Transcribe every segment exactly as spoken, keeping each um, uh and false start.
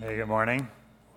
Hey, good morning.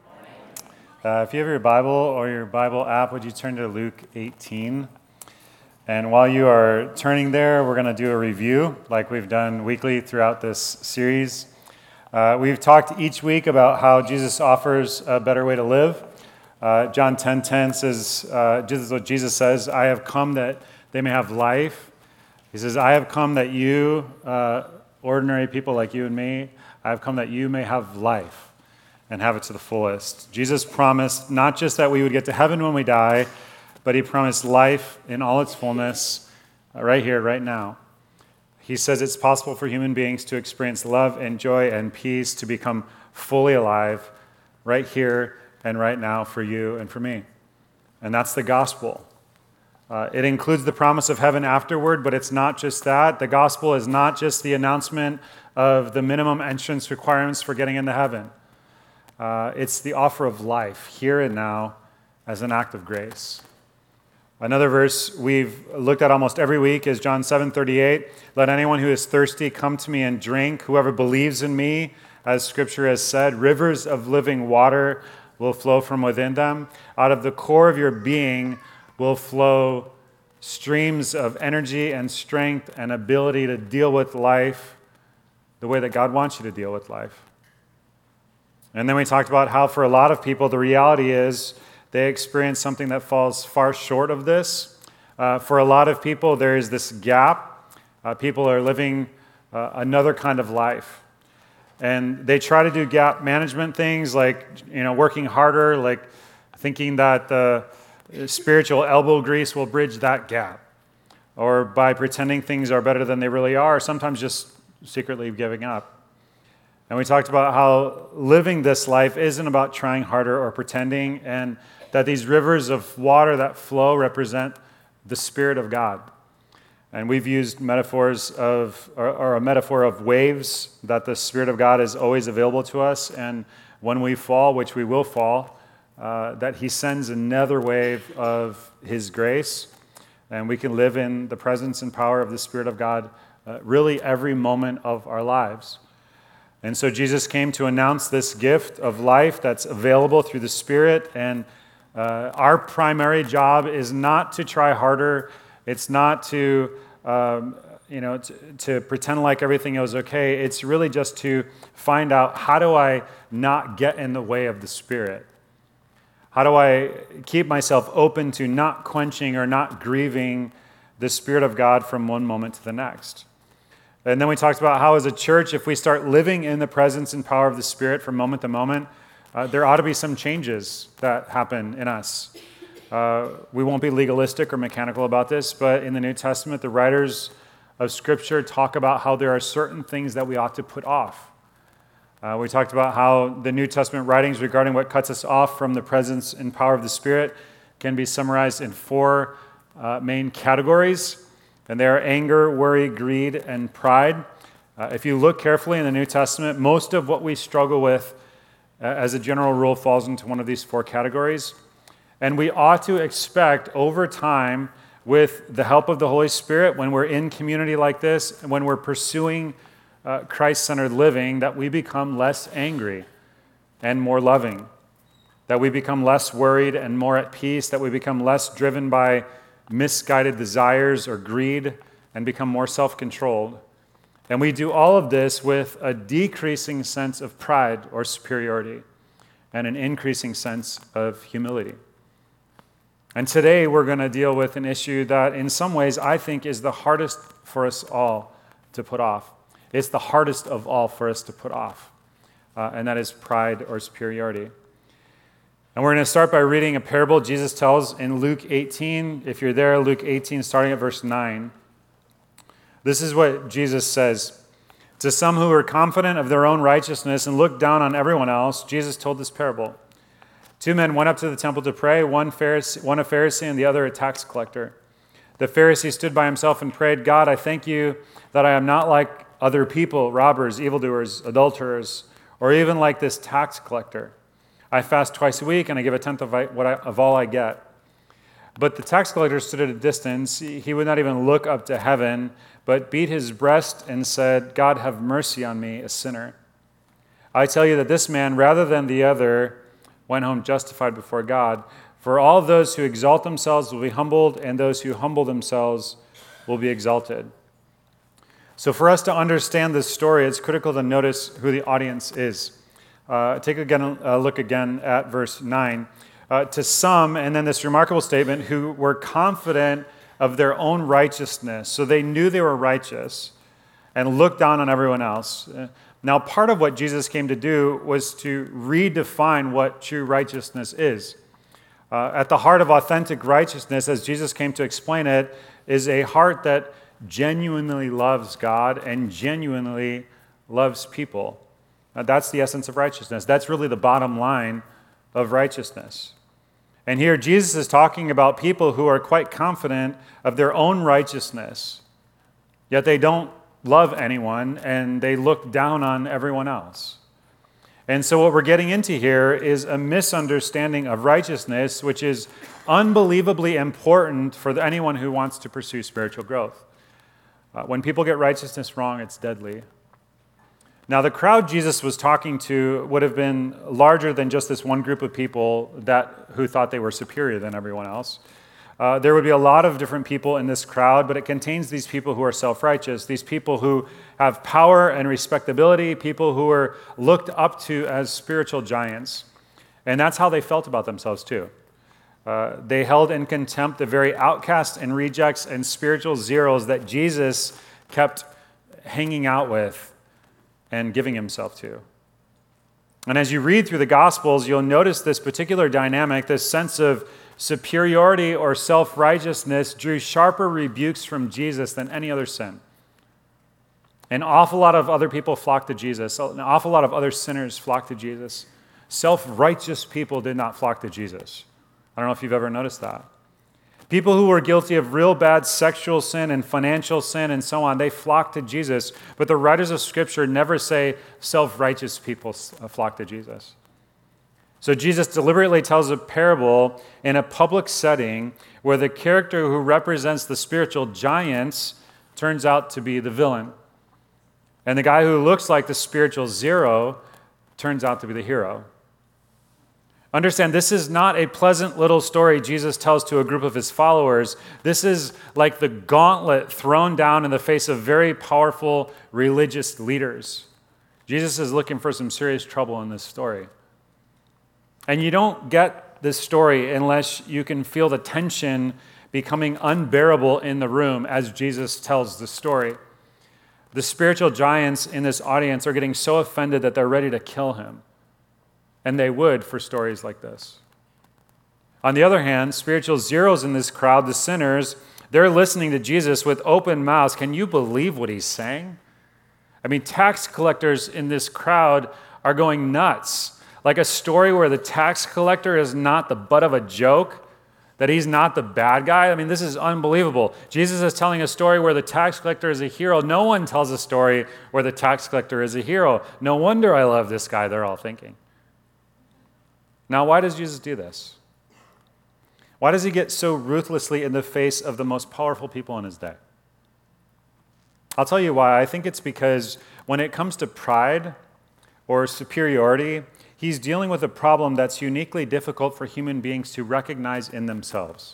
Uh, if you have your Bible or your Bible app, would you turn to Luke eighteen? And while you are turning there, we're going to do a review like we've done weekly throughout this series. Uh, we've talked each week about how Jesus offers a better way to live. Uh, John ten ten says, uh, this is what Jesus says, I have come that they may have life. He says, I have come that you, uh, ordinary people like you and me, I have come that you may have life and have it to the fullest. Jesus promised not just that we would get to heaven when we die, but he promised life in all its fullness uh, right here, right now. He says it's possible for human beings to experience love and joy and peace, to become fully alive right here and right now for you and for me. And that's the gospel. Uh, it includes the promise of heaven afterward, but it's not just that. The gospel is not just the announcement of the minimum entrance requirements for getting into heaven. Uh, it's the offer of life here and now as an act of grace. Another verse we've looked at almost every week is John seven thirty-eight. Let anyone who is thirsty come to me and drink. Whoever believes in me, as Scripture has said, rivers of living water will flow from within them. Out of the core of your being will flow streams of energy and strength and ability to deal with life the way that God wants you to deal with life. And then we talked about how for a lot of people, the reality is they experience something that falls far short of this. Uh, for a lot of people, there is this gap. Uh, people are living uh, another kind of life. And they try to do gap management things like, you know, working harder, like thinking that the spiritual elbow grease will bridge that gap. Or by pretending things are better than they really are, sometimes just secretly giving up. And we talked about how living this life isn't about trying harder or pretending, and that these rivers of water that flow represent the Spirit of God. And we've used metaphors of, or, or a metaphor of waves, that the Spirit of God is always available to us, and when we fall, which we will fall, uh, that He sends another wave of His grace, and we can live in the presence and power of the Spirit of God uh, really every moment of our lives. And so Jesus came to announce this gift of life that's available through the Spirit. And uh, our primary job is not to try harder. It's not to, um, you know, to, to pretend like everything is okay. It's really just to find out, how do I not get in the way of the Spirit? How do I keep myself open to not quenching or not grieving the Spirit of God from one moment to the next? And then we talked about how as a church, if we start living in the presence and power of the Spirit from moment to moment, uh, there ought to be some changes that happen in us. Uh, we won't be legalistic or mechanical about this, but in the New Testament, the writers of Scripture talk about how there are certain things that we ought to put off. Uh, we talked about how the New Testament writings regarding what cuts us off from the presence and power of the Spirit can be summarized in four uh, main categories. And they are anger, worry, greed, and pride. Uh, if you look carefully in the New Testament, most of what we struggle with, uh, as a general rule, falls into one of these four categories. And we ought to expect over time, with the help of the Holy Spirit, when we're in community like this, and when we're pursuing uh, Christ-centered living, that we become less angry and more loving, that we become less worried and more at peace, that we become less driven by misguided desires or greed, and become more self-controlled. And we do all of this with a decreasing sense of pride or superiority and an increasing sense of humility. And today we're going to deal with an issue that in some ways I think is the hardest for us all to put off. It's the hardest of all for us to put off, uh, and that is pride or superiority. And we're going to start by reading a parable Jesus tells in Luke eighteen. If you're there, Luke eighteen, starting at verse nine. This is what Jesus says. To some who were confident of their own righteousness and looked down on everyone else, Jesus told this parable. Two men went up to the temple to pray, one, Pharisee, one a Pharisee and the other a tax collector. The Pharisee stood by himself and prayed, God, I thank you that I am not like other people, robbers, evildoers, adulterers, or even like this tax collector. I fast twice a week, and I give a tenth of, what I, of all I get. But the tax collector stood at a distance. He would not even look up to heaven, but beat his breast and said, God, have mercy on me, a sinner. I tell you that this man, rather than the other, went home justified before God. For all those who exalt themselves will be humbled, and those who humble themselves will be exalted." So for us to understand this story, it's critical to notice who the audience is. Uh, take again a look again at verse nine. Uh, to some, and then this remarkable statement, who were confident of their own righteousness. So they knew they were righteous and looked down on everyone else. Now, part of what Jesus came to do was to redefine what true righteousness is. Uh, at the heart of authentic righteousness, as Jesus came to explain it, is a heart that genuinely loves God and genuinely loves people. Uh, that's the essence of righteousness. That's really the bottom line of righteousness. And here Jesus is talking about people who are quite confident of their own righteousness, yet they don't love anyone and they look down on everyone else. And so what we're getting into here is a misunderstanding of righteousness, which is unbelievably important for anyone who wants to pursue spiritual growth. Uh, when people get righteousness wrong, it's deadly. Now, the crowd Jesus was talking to would have been larger than just this one group of people that who thought they were superior than everyone else. Uh, there would be a lot of different people in this crowd, but it contains these people who are self-righteous, these people who have power and respectability, people who are looked up to as spiritual giants. And that's how they felt about themselves, too. Uh, they held in contempt the very outcasts and rejects and spiritual zeros that Jesus kept hanging out with and giving himself to. And as you read through the Gospels, you'll notice this particular dynamic, this sense of superiority or self-righteousness drew sharper rebukes from Jesus than any other sin. An awful lot of other people flocked to Jesus. An awful lot of other sinners flocked to Jesus. Self-righteous people did not flock to Jesus. I don't know if you've ever noticed that. People who were guilty of real bad sexual sin and financial sin and so on, they flocked to Jesus. But the writers of Scripture never say self-righteous people flock to Jesus. So Jesus deliberately tells a parable in a public setting where the character who represents the spiritual giants turns out to be the villain. And the guy who looks like the spiritual zero turns out to be the hero. Understand, this is not a pleasant little story Jesus tells to a group of his followers. This is like the gauntlet thrown down in the face of very powerful religious leaders. Jesus is looking for some serious trouble in this story. And you don't get this story unless you can feel the tension becoming unbearable in the room as Jesus tells the story. The spiritual giants in this audience are getting so offended that they're ready to kill him. And they would for stories like this. On the other hand, spiritual zeros in this crowd, the sinners, they're listening to Jesus with open mouths. Can you believe what he's saying? I mean, tax collectors in this crowd are going nuts. Like a story where the tax collector is not the butt of a joke, that he's not the bad guy. I mean, this is unbelievable. Jesus is telling a story where the tax collector is a hero. No one tells a story where the tax collector is a hero. No wonder I love this guy, they're all thinking. Now, why does Jesus do this? Why does he get so ruthlessly in the face of the most powerful people in his day? I'll tell you why. I think it's because when it comes to pride or superiority, he's dealing with a problem that's uniquely difficult for human beings to recognize in themselves.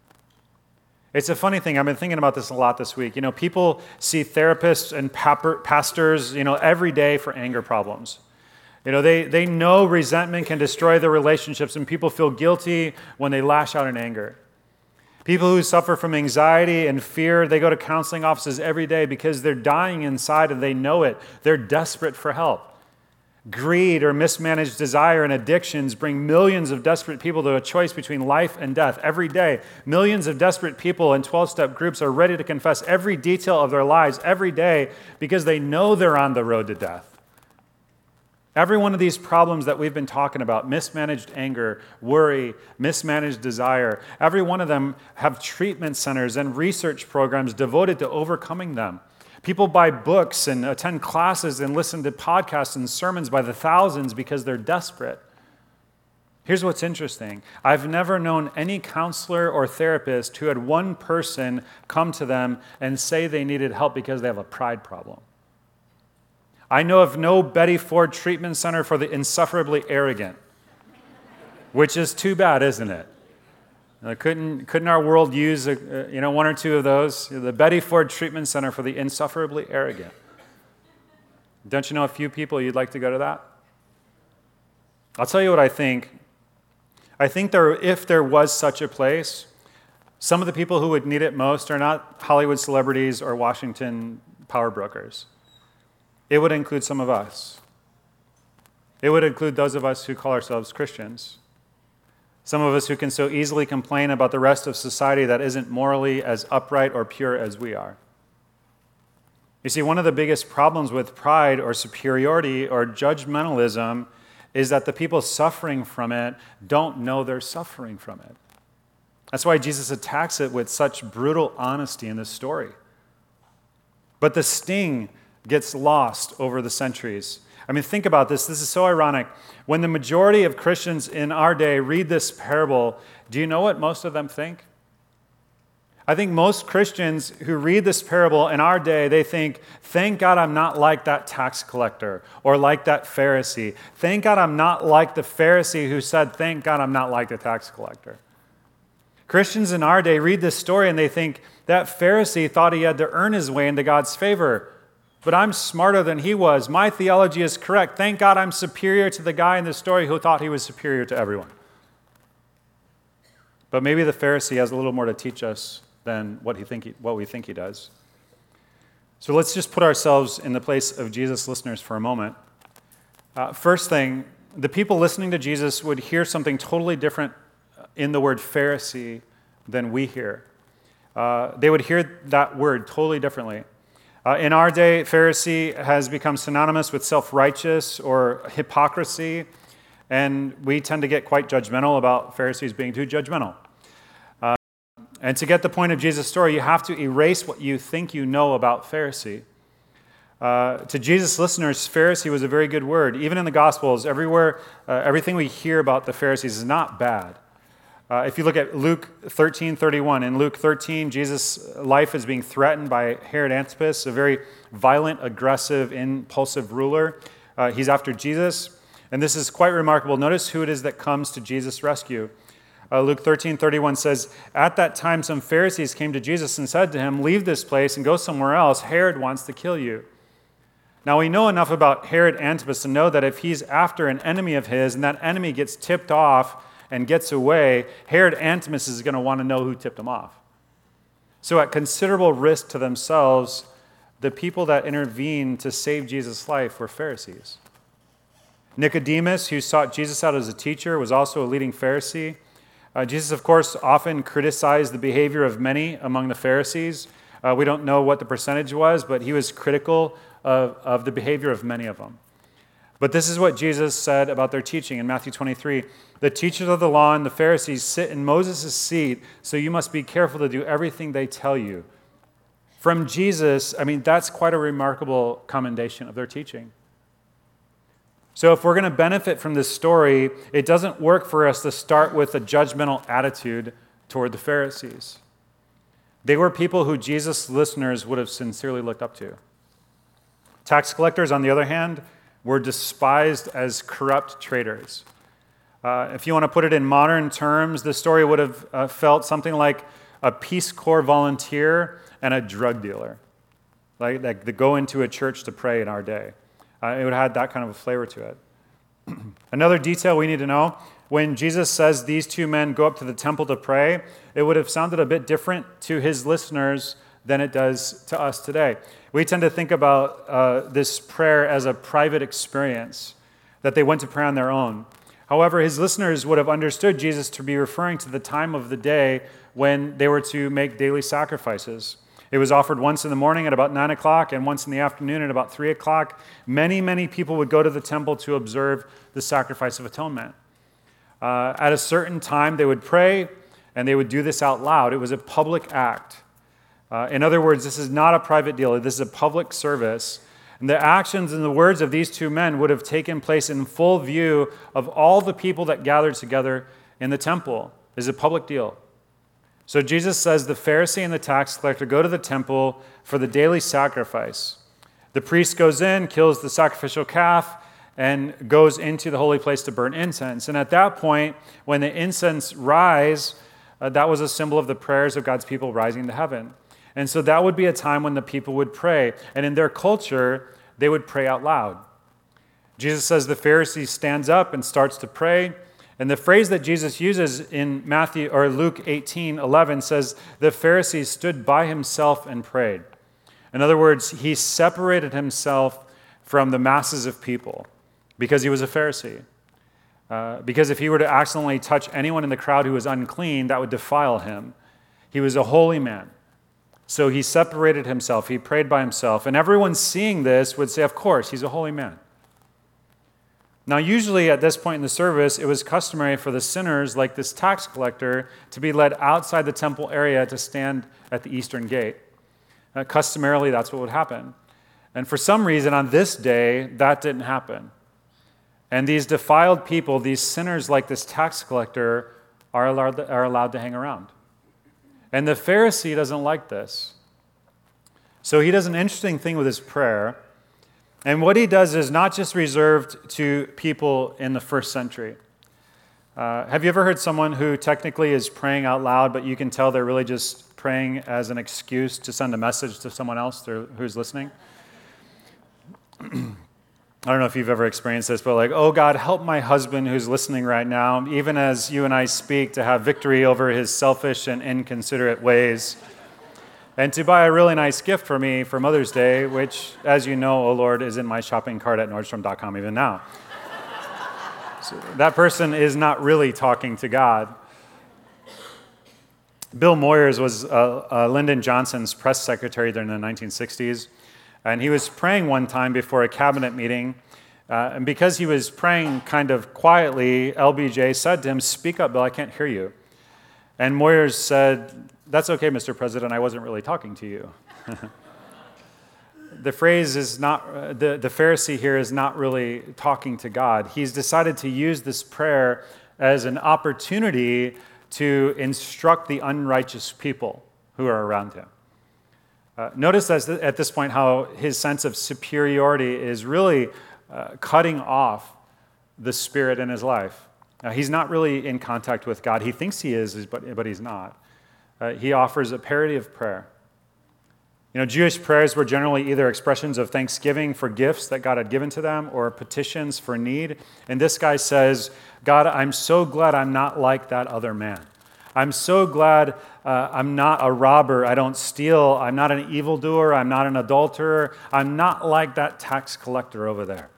It's a funny thing. I've been thinking about this a lot this week. You know, people see therapists and pastors, you know, every day for anger problems. You know, they, they know resentment can destroy their relationships, and people feel guilty when they lash out in anger. People who suffer from anxiety and fear, they go to counseling offices every day because they're dying inside and they know it. They're desperate for help. Greed or mismanaged desire and addictions bring millions of desperate people to a choice between life and death every day. Millions of desperate people in twelve-step groups are ready to confess every detail of their lives every day because they know they're on the road to death. Every one of these problems that we've been talking about, mismanaged anger, worry, mismanaged desire, every one of them have treatment centers and research programs devoted to overcoming them. People buy books and attend classes and listen to podcasts and sermons by the thousands because they're desperate. Here's what's interesting. I've never known any counselor or therapist who had one person come to them and say they needed help because they have a pride problem. I know of no Betty Ford treatment center for the insufferably arrogant, which is too bad, isn't it? Uh, couldn't, couldn't our world use a, uh, you know, one or two of those? The Betty Ford Treatment Center for the insufferably arrogant. Don't you know a few people you'd like to go to that? I'll tell you what I think. I think there, if there was such a place, some of the people who would need it most are not Hollywood celebrities or Washington power brokers. It would include some of us. It would include those of us who call ourselves Christians. Some of us who can so easily complain about the rest of society that isn't morally as upright or pure as we are. You see, one of the biggest problems with pride or superiority or judgmentalism is that the people suffering from it don't know they're suffering from it. That's why Jesus attacks it with such brutal honesty in this story. But the sting gets lost over the centuries. I mean, think about this. This is so ironic. When the majority of Christians in our day read this parable, do you know what most of them think? I think most Christians who read this parable in our day, they think, thank God I'm not like that tax collector or like that Pharisee. Thank God I'm not like the Pharisee who said, thank God I'm not like the tax collector. Christians in our day read this story and they think, that Pharisee thought he had to earn his way into God's favor. But I'm smarter than he was. My theology is correct. Thank God I'm superior to the guy in the story who thought he was superior to everyone. But maybe the Pharisee has a little more to teach us than what, he think he, what we think he does. So let's just put ourselves in the place of Jesus' listeners for a moment. Uh, first thing, the people listening to Jesus would hear something totally different in the word Pharisee than we hear. Uh, they would hear that word totally differently. Uh, in our day, Pharisee has become synonymous with self-righteous or hypocrisy, and we tend to get quite judgmental about Pharisees being too judgmental. Uh, and to get the point of Jesus' story, you have to erase what you think you know about Pharisee. Uh, to Jesus' listeners, Pharisee was a very good word. Even in the Gospels, everywhere, uh, everything we hear about the Pharisees is not bad. Uh, if you look at Luke thirteen thirty-one, in Luke thirteen, Jesus' life is being threatened by Herod Antipas, a very violent, aggressive, impulsive ruler. Uh, he's after Jesus, and this is quite remarkable. Notice who it is that comes to Jesus' rescue. Uh, Luke thirteen thirty-one says, at that time some Pharisees came to Jesus and said to him, leave this place and go somewhere else. Herod wants to kill you. Now we know enough about Herod Antipas to know that if he's after an enemy of his and that enemy gets tipped off and gets away, Herod Antipas is going to want to know who tipped him off. So at considerable risk to themselves, the people that intervened to save Jesus' life were Pharisees. Nicodemus, who sought Jesus out as a teacher, was also a leading Pharisee. Uh, Jesus, of course, often criticized the behavior of many among the Pharisees. Uh, we don't know what the percentage was, but he was critical of, of the behavior of many of them. But this is what Jesus said about their teaching in Matthew twenty-three. The teachers of the law and the Pharisees sit in Moses' seat, so you must be careful to do everything they tell you. From Jesus, I mean, that's quite a remarkable commendation of their teaching. So if we're going to benefit from this story, it doesn't work for us to start with a judgmental attitude toward the Pharisees. They were people who Jesus' listeners would have sincerely looked up to. Tax collectors, on the other hand, were despised as corrupt traitors. Uh, if you want to put it in modern terms, the story would have uh, felt something like a Peace Corps volunteer and a drug dealer, like, like they go into a church to pray in our day. Uh, it would have had that kind of a flavor to it. Another detail we need to know, when Jesus says these two men go up to the temple to pray, it would have sounded a bit different to his listeners than it does to us today. We tend to think about uh, this prayer as a private experience, that they went to pray on their own. However, his listeners would have understood Jesus to be referring to the time of the day when they were to make daily sacrifices. It was offered once in the morning at about nine o'clock and once in the afternoon at about three o'clock. Many, many people would go to the temple to observe the sacrifice of atonement. Uh, at a certain time, they would pray, and they would do this out loud. It was a public act. Uh, in other words, this is not a private deal. This is a public service. And the actions and the words of these two men would have taken place in full view of all the people that gathered together in the temple. It is a public deal. So Jesus says the Pharisee and the tax collector go to the temple for the daily sacrifice. The priest goes in, kills the sacrificial calf, and goes into the holy place to burn incense. And at that point, when the incense rise, uh, that was a symbol of the prayers of God's people rising to heaven. And so that would be a time when the people would pray. And in their culture, they would pray out loud. Jesus says the Pharisee stands up and starts to pray. And the phrase that Jesus uses in Matthew or Luke eighteen eleven says the Pharisee stood by himself and prayed. In other words, he separated himself from the masses of people because he was a Pharisee. Uh, because if he were to accidentally touch anyone in the crowd who was unclean, that would defile him. He was a holy man. So he separated himself. He prayed by himself. And everyone seeing this would say, of course, he's a holy man. Now, usually at this point in the service, it was customary for the sinners, like this tax collector, to be led outside the temple area to stand at the eastern gate. Uh, customarily, that's what would happen. And for some reason, on this day, that didn't happen. And these defiled people, these sinners like this tax collector, are allowed to, are allowed to hang around. And the Pharisee doesn't like this. So he does an interesting thing with his prayer. And what he does is not just reserved to people in the first century. Uh, have you ever heard someone who technically is praying out loud, but you can tell they're really just praying as an excuse to send a message to someone else who's listening? I don't know if you've ever experienced this, but like, oh God, help my husband who's listening right now, even as you and I speak, to have victory over his selfish and inconsiderate ways. And to buy a really nice gift for me for Mother's Day, which, as you know, oh Lord, is in my shopping cart at Nordstrom dot com even now. So that person is not really talking to God. Bill Moyers was uh, uh, Lyndon Johnson's press secretary during the nineteen sixties, and he was praying one time before a cabinet meeting, uh, and because he was praying kind of quietly, L B J said to him, "Speak up, Bill, I can't hear you." And Moyers said, "That's okay, Mister President, I wasn't really talking to you." The phrase is not, uh, the, the Pharisee here is not really talking to God. He's decided to use this prayer as an opportunity to instruct the unrighteous people who are around him. Uh, notice as th- at this point how his sense of superiority is really uh, cutting off the Spirit in his life. Uh, he's not really in contact with God. He thinks he is, but, but he's not. Uh, he offers a parody of prayer. You know, Jewish prayers were generally either expressions of thanksgiving for gifts that God had given to them or petitions for need. And this guy says, God, I'm so glad I'm not like that other man. I'm so glad uh, I'm not a robber. I don't steal. I'm not an evildoer. I'm not an adulterer. I'm not like that tax collector over there.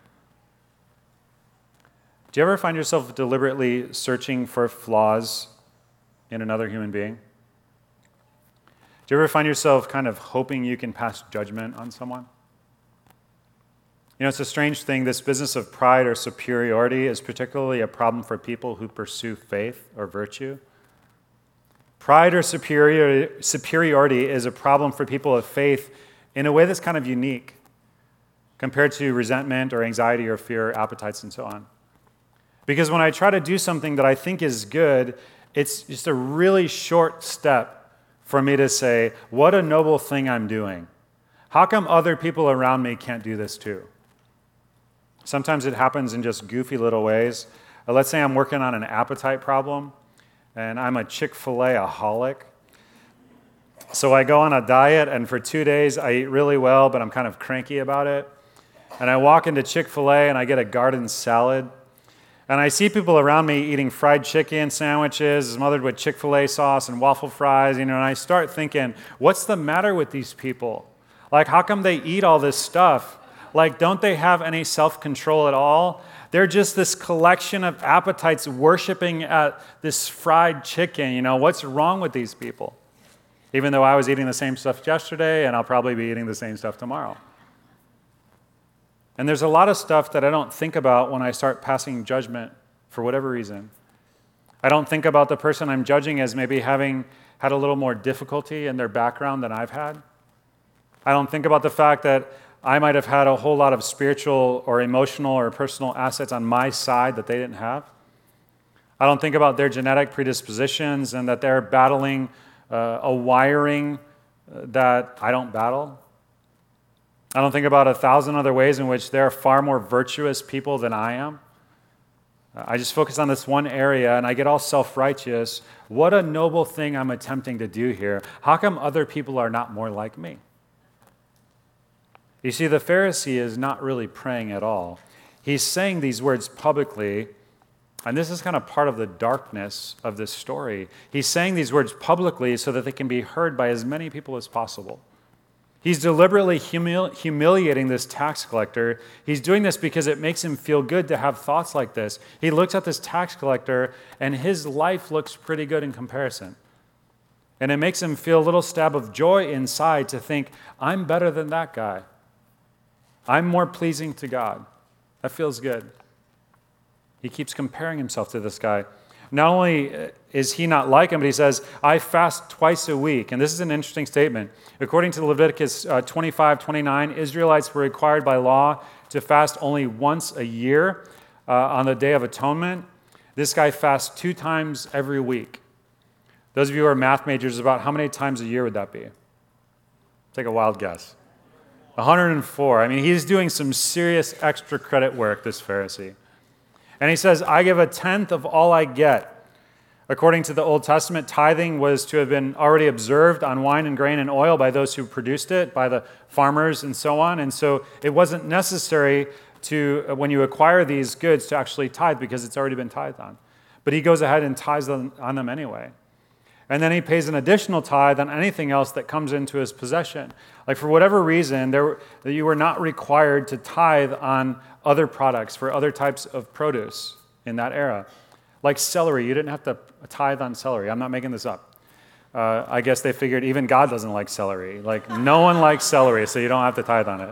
Do you ever find yourself deliberately searching for flaws in another human being? Do you ever find yourself kind of hoping you can pass judgment on someone? You know, it's a strange thing. This business of pride or superiority is particularly a problem for people who pursue faith or virtue. Pride or superiority, superiority is a problem for people of faith in a way that's kind of unique compared to resentment or anxiety or fear, appetites, and so on. Because when I try to do something that I think is good, it's just a really short step for me to say, what a noble thing I'm doing. How come other people around me can't do this too? Sometimes it happens in just goofy little ways. Uh, let's say I'm working on an appetite problem, and I'm a Chick-fil-A-aholic. So I go on a diet, and for two days I eat really well, but I'm kind of cranky about it. And I walk into Chick-fil-A, and I get a garden salad. And I see people around me eating fried chicken sandwiches smothered with Chick-fil-A sauce and waffle fries, you know, and I start thinking, what's the matter with these people? Like, how come they eat all this stuff? Like, don't they have any self-control at all? They're just this collection of appetites worshiping at this fried chicken. You know, what's wrong with these people? Even though I was eating the same stuff yesterday, and I'll probably be eating the same stuff tomorrow. And there's a lot of stuff that I don't think about when I start passing judgment for whatever reason. I don't think about the person I'm judging as maybe having had a little more difficulty in their background than I've had. I don't think about the fact that I might have had a whole lot of spiritual or emotional or personal assets on my side that they didn't have. I don't think about their genetic predispositions and that they're battling uh, a wiring that I don't battle. I don't think about a thousand other ways in which there are far more virtuous people than I am. I just focus on this one area and I get all self-righteous. What a noble thing I'm attempting to do here. How come other people are not more like me? You see, the Pharisee is not really praying at all. He's saying these words publicly, and this is kind of part of the darkness of this story. He's saying these words publicly so that they can be heard by as many people as possible. He's deliberately humili- humiliating this tax collector. He's doing this because it makes him feel good to have thoughts like this. He looks at this tax collector, and his life looks pretty good in comparison. And it makes him feel a little stab of joy inside to think, I'm better than that guy. I'm more pleasing to God. That feels good. He keeps comparing himself to this guy. Not only is he not like him, but he says, I fast twice a week. And this is an interesting statement. According to Leviticus uh, twenty-five twenty-nine, Israelites were required by law to fast only once a year uh, on the Day of Atonement. This guy fasts two times every week. Those of you who are math majors, about how many times a year would that be? Take a wild guess. one hundred four. I mean, he's doing some serious extra credit work, this Pharisee. And he says, I give a tenth of all I get. According to the Old Testament, tithing was to have been already observed on wine and grain and oil by those who produced it, by the farmers and so on. And so it wasn't necessary to, when you acquire these goods, to actually tithe because it's already been tithed on. But he goes ahead and tithes on them anyway. And then he pays an additional tithe on anything else that comes into his possession. Like for whatever reason, there, you were not required to tithe on other products for other types of produce in that era. Like celery, you didn't have to tithe on celery. I'm not making this up. Uh, I guess they figured even God doesn't like celery. Like no one likes celery, so you don't have to tithe on it.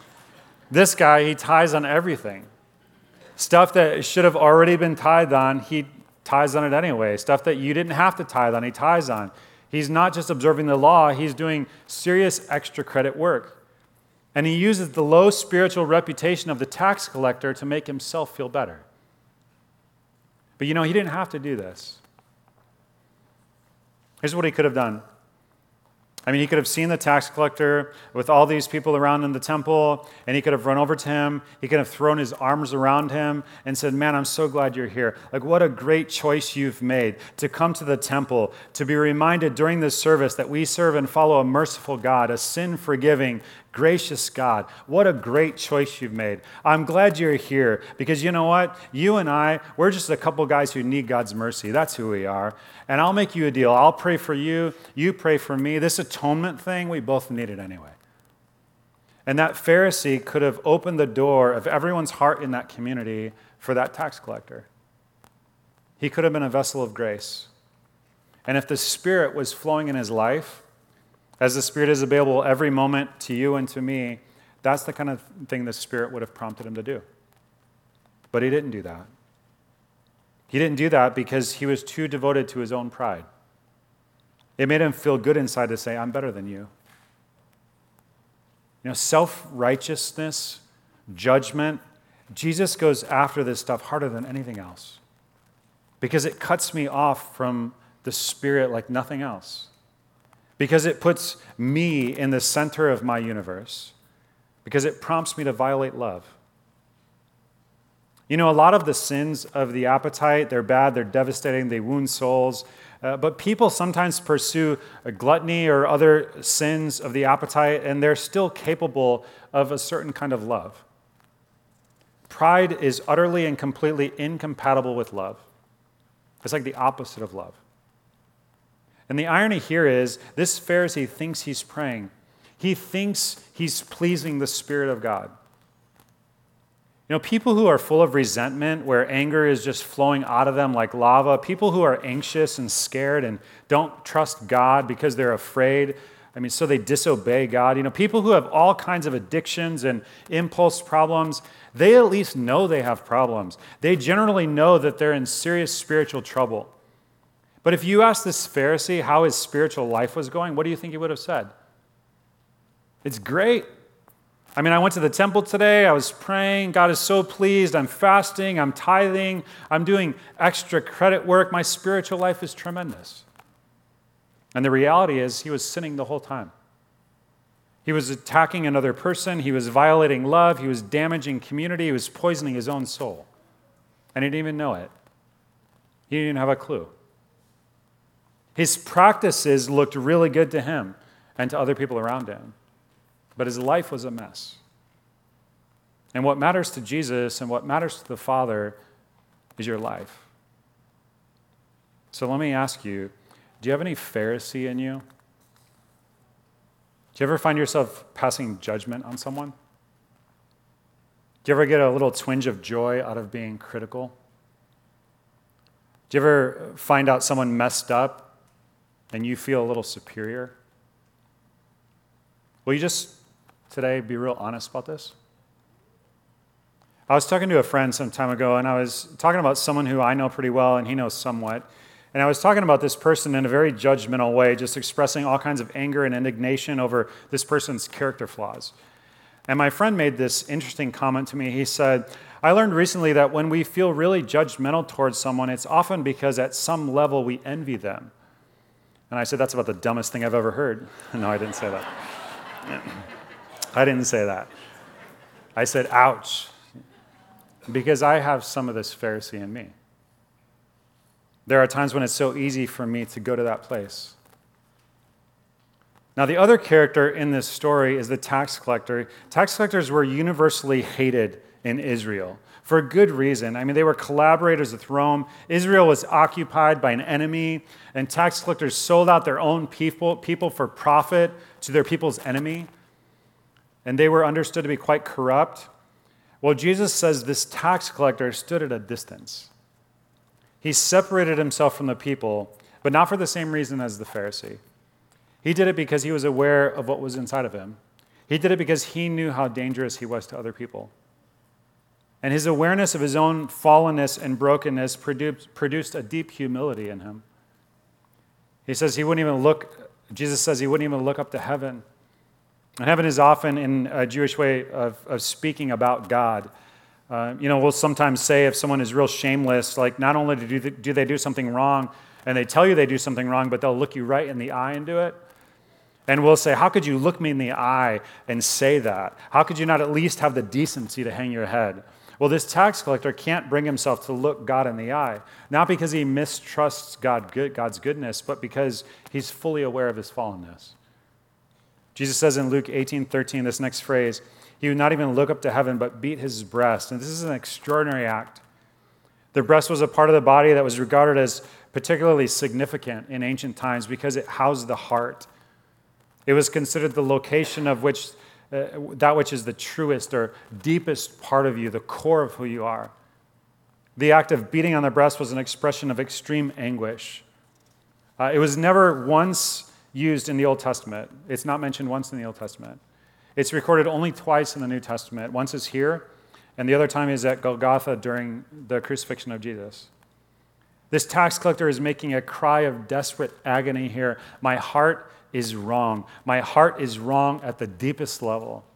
This guy, he tithes on everything. Stuff that should have already been tithed on, he tithes on it anyway. Stuff that you didn't have to tithe on, he tithes on. He's not just observing the law, he's doing serious extra credit work. And he uses the low spiritual reputation of the tax collector to make himself feel better. But you know, he didn't have to do this. Here's what he could have done. I mean, he could have seen the tax collector with all these people around in the temple, and he could have run over to him. He could have thrown his arms around him and said, man, I'm so glad you're here. Like, what a great choice you've made to come to the temple, to be reminded during this service that we serve and follow a merciful God, a sin-forgiving, gracious God. What a great choice you've made. I'm glad you're here because you know what? You and I, we're just a couple guys who need God's mercy. That's who we are. And I'll make you a deal. I'll pray for you. You pray for me. This atonement thing, we both need it anyway. And that Pharisee could have opened the door of everyone's heart in that community for that tax collector. He could have been a vessel of grace. And if the Spirit was flowing in his life, as the Spirit is available every moment to you and to me, that's the kind of thing the Spirit would have prompted him to do. But he didn't do that. He didn't do that because he was too devoted to his own pride. It made him feel good inside to say, I'm better than you. You know, self-righteousness, judgment, Jesus goes after this stuff harder than anything else because it cuts me off from the Spirit like nothing else. Because it puts me in the center of my universe. Because it prompts me to violate love. You know, a lot of the sins of the appetite, they're bad, they're devastating, they wound souls. Uh, but people sometimes pursue a gluttony or other sins of the appetite, and they're still capable of a certain kind of love. Pride is utterly and completely incompatible with love. It's like the opposite of love. And the irony here is, this Pharisee thinks he's praying. He thinks he's pleasing the Spirit of God. You know, people who are full of resentment, where anger is just flowing out of them like lava, people who are anxious and scared and don't trust God because they're afraid, I mean, so they disobey God. You know, people who have all kinds of addictions and impulse problems, they at least know they have problems. They generally know that they're in serious spiritual trouble. But if you ask this Pharisee how his spiritual life was going, what do you think he would have said? It's great. I mean, I went to the temple today. I was praying. God is so pleased. I'm fasting. I'm tithing. I'm doing extra credit work. My spiritual life is tremendous. And the reality is he was sinning the whole time. He was attacking another person. He was violating love. He was damaging community. He was poisoning his own soul. And he didn't even know it. He didn't even have a clue. His practices looked really good to him and to other people around him, but his life was a mess. And what matters to Jesus and what matters to the Father is your life. So let me ask you, do you have any Pharisee in you? Do you ever find yourself passing judgment on someone? Do you ever get a little twinge of joy out of being critical? Do you ever find out someone messed up and you feel a little superior? Will you just today be real honest about this? I was talking to a friend some time ago, and I was talking about someone who I know pretty well, and he knows somewhat. And I was talking about this person in a very judgmental way, just expressing all kinds of anger and indignation over this person's character flaws. And my friend made this interesting comment to me. He said, I learned recently that when we feel really judgmental towards someone, it's often because at some level we envy them. And I said, that's about the dumbest thing I've ever heard. No, I didn't say that. I didn't say that. I said, ouch. Because I have some of this Pharisee in me. There are times when it's so easy for me to go to that place. Now, the other character in this story is the tax collector. Tax collectors were universally hated in Israel for a good reason. I mean, they were collaborators with Rome. Israel was occupied by an enemy, and tax collectors sold out their own people, people for profit to their people's enemy. And they were understood to be quite corrupt. Well, Jesus says this tax collector stood at a distance. He separated himself from the people, but not for the same reason as the Pharisee. He did it because he was aware of what was inside of him. He did it because he knew how dangerous he was to other people. And his awareness of his own fallenness and brokenness produced a deep humility in him. He says he wouldn't even look, Jesus says he wouldn't even look up to heaven. And heaven is often in a Jewish way of, of speaking about God. Uh, you know, we'll sometimes say if someone is real shameless, like not only do they, do they do something wrong, and they tell you they do something wrong, but they'll look you right in the eye and do it. And we'll say, how could you look me in the eye and say that? How could you not at least have the decency to hang your head? Well, this tax collector can't bring himself to look God in the eye, not because he mistrusts God, God's goodness, but because he's fully aware of his fallenness. Jesus says in Luke eighteen thirteen, this next phrase, he would not even look up to heaven, but beat his breast. And this is an extraordinary act. The breast was a part of the body that was regarded as particularly significant in ancient times because it housed the heart. It was considered the location of which uh, that which is the truest or deepest part of you, the core of who you are. The act of beating on the breast was an expression of extreme anguish. Uh, it was never once used in the Old Testament. It's not mentioned once in the Old Testament. It's recorded only twice in the New Testament. Once is here, and the other time is at Golgotha during the crucifixion of Jesus. This tax collector is making a cry of desperate agony here. My heart is wrong. My heart is wrong at the deepest level.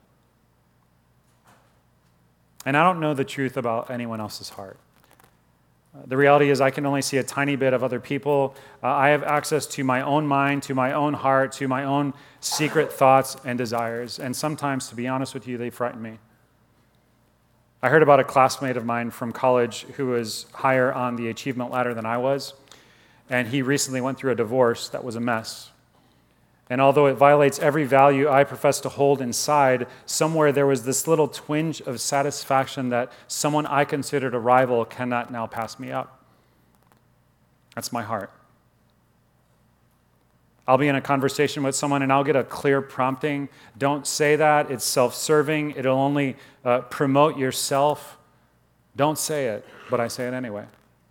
And I don't know the truth about anyone else's heart. Uh, the reality is I can only see a tiny bit of other people. Uh, I have access to my own mind, to my own heart, to my own secret thoughts and desires. And sometimes, to be honest with you, they frighten me. I heard about a classmate of mine from college who was higher on the achievement ladder than I was, and he recently went through a divorce that was a mess. And although it violates every value I profess to hold inside, somewhere there was this little twinge of satisfaction that someone I considered a rival cannot now pass me up. That's my heart. I'll be in a conversation with someone and I'll get a clear prompting. Don't say that. It's self-serving. It'll only uh, promote yourself. Don't say it, but I say it anyway.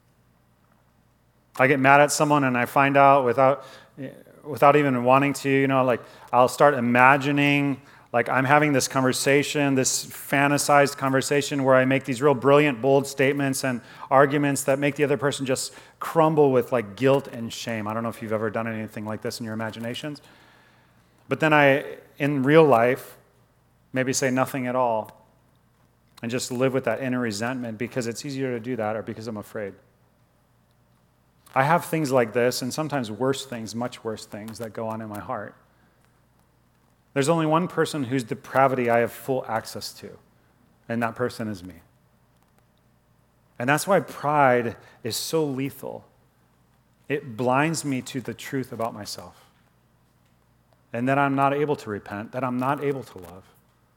I get mad at someone and I find out without... without even wanting to, you know, like I'll start imagining, like I'm having this conversation, this fantasized conversation where I make these real brilliant, bold statements and arguments that make the other person just crumble with like guilt and shame. I don't know if you've ever done anything like this in your imaginations. But then I, in real life, maybe say nothing at all and just live with that inner resentment because it's easier to do that or because I'm afraid. I have things like this, and sometimes worse things, much worse things that go on in my heart. There's only one person whose depravity I have full access to, and that person is me. And that's why pride is so lethal. It blinds me to the truth about myself. And that I'm not able to repent, that I'm not able to love.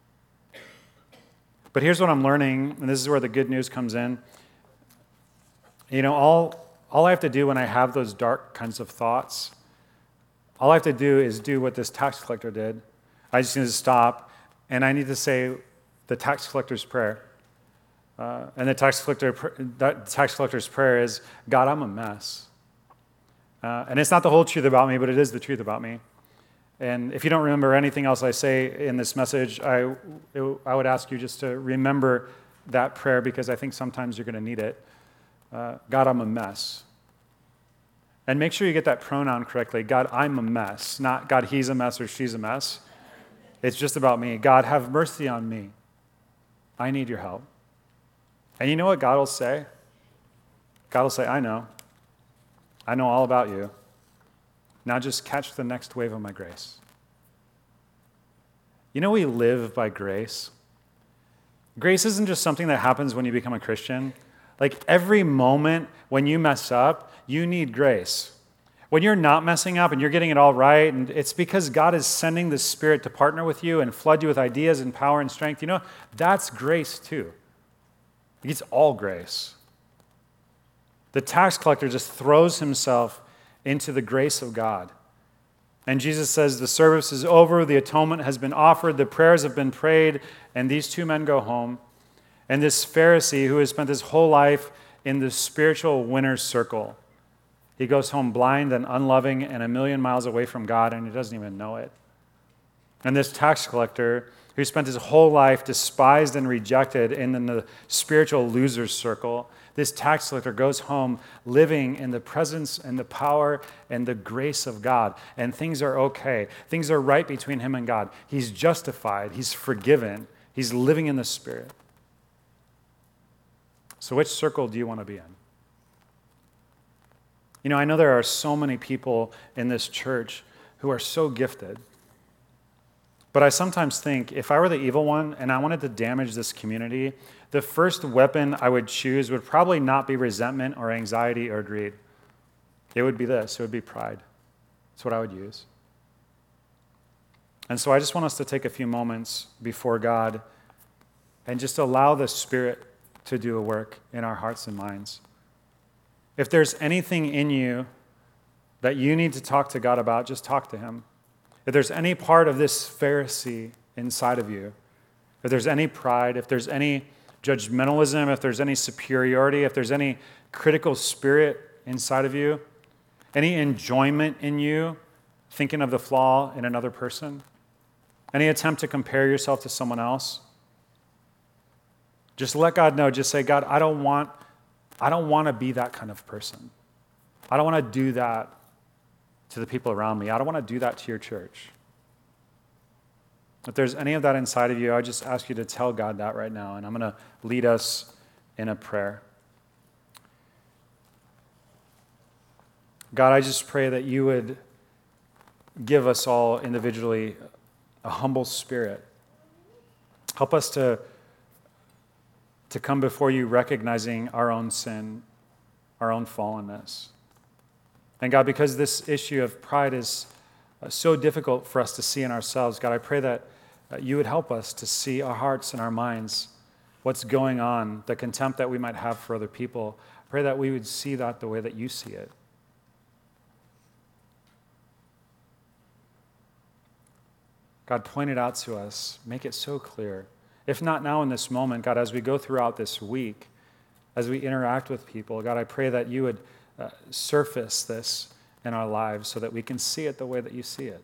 But here's what I'm learning, and this is where the good news comes in. You know, all, all I have to do when I have those dark kinds of thoughts, all I have to do is do what this tax collector did. I just need to stop, and I need to say the tax collector's prayer. Uh, and the tax collector, that tax collector's prayer is, God, I'm a mess. Uh, and it's not the whole truth about me, but it is the truth about me. And if you don't remember anything else I say in this message, I, it, I would ask you just to remember that prayer, because I think sometimes you're going to need it. Uh, God, I'm a mess. And make sure you get that pronoun correctly. God, I'm a mess. Not God, he's a mess or she's a mess. It's just about me. God, have mercy on me. I need your help. And you know what God will say? God will say, I know. I know all about you. Now just catch the next wave of my grace. You know we live by grace. Grace isn't just something that happens when you become a Christian. Like every moment when you mess up, you need grace. When you're not messing up and you're getting it all right, and it's because God is sending the Spirit to partner with you and flood you with ideas and power and strength. You know, that's grace too. It's all grace. The tax collector just throws himself into the grace of God. And Jesus says, the service is over, the atonement has been offered, the prayers have been prayed, and these two men go home. And this Pharisee, who has spent his whole life in the spiritual winner's circle, he goes home blind and unloving and a million miles away from God, and he doesn't even know it. And this tax collector, who spent his whole life despised and rejected in the spiritual loser's circle, this tax collector goes home living in the presence and the power and the grace of God. And things are okay. Things are right between him and God. He's justified. He's forgiven. He's living in the Spirit. So which circle do you want to be in? You know, I know there are so many people in this church who are so gifted. But I sometimes think if I were the evil one and I wanted to damage this community, the first weapon I would choose would probably not be resentment or anxiety or greed. It would be this. It would be pride. That's what I would use. And so I just want us to take a few moments before God and just allow the Spirit to do a work in our hearts and minds. If there's anything in you that you need to talk to God about, just talk to him. If there's any part of this Pharisee inside of you, if there's any pride, if there's any judgmentalism, if there's any superiority, if there's any critical spirit inside of you, any enjoyment in you, thinking of the flaw in another person, any attempt to compare yourself to someone else, just let God know. Just say, God, I don't want, I don't want to be that kind of person. I don't want to do that to the people around me. I don't want to do that to your church. If there's any of that inside of you, I just ask you to tell God that right now, and I'm going to lead us in a prayer. God, I just pray that you would give us all individually a humble spirit. Help us to, to come before you recognizing our own sin, our own fallenness. And God, because this issue of pride is so difficult for us to see in ourselves, God, I pray that you would help us to see our hearts and our minds, what's going on, the contempt that we might have for other people. I pray that we would see that the way that you see it. God, point it out to us. Make it so clear. If not now in this moment, God, as we go throughout this week, as we interact with people, God, I pray that you would Uh, surface this in our lives so that we can see it the way that you see it.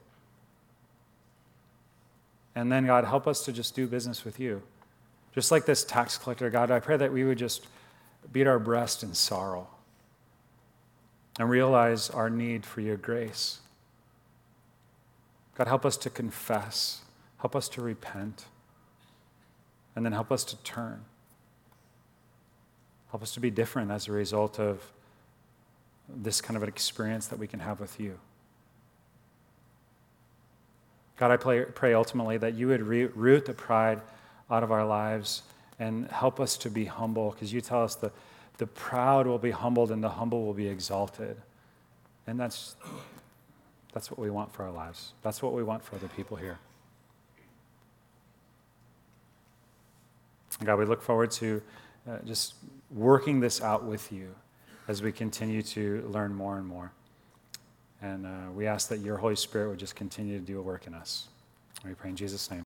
And then, God, help us to just do business with you. Just like this tax collector, God, I pray that we would just beat our breast in sorrow and realize our need for your grace. God, help us to confess. Help us to repent. And then help us to turn. Help us to be different as a result of this kind of an experience that we can have with you. God, I pray, pray ultimately that you would re- root the pride out of our lives and help us to be humble, because you tell us the, the proud will be humbled and the humble will be exalted. And that's, that's what we want for our lives. That's what we want for other people here. God, we look forward to uh, just working this out with you as we continue to learn more and more. And uh, we ask that your Holy Spirit would just continue to do a work in us. We pray in Jesus' name.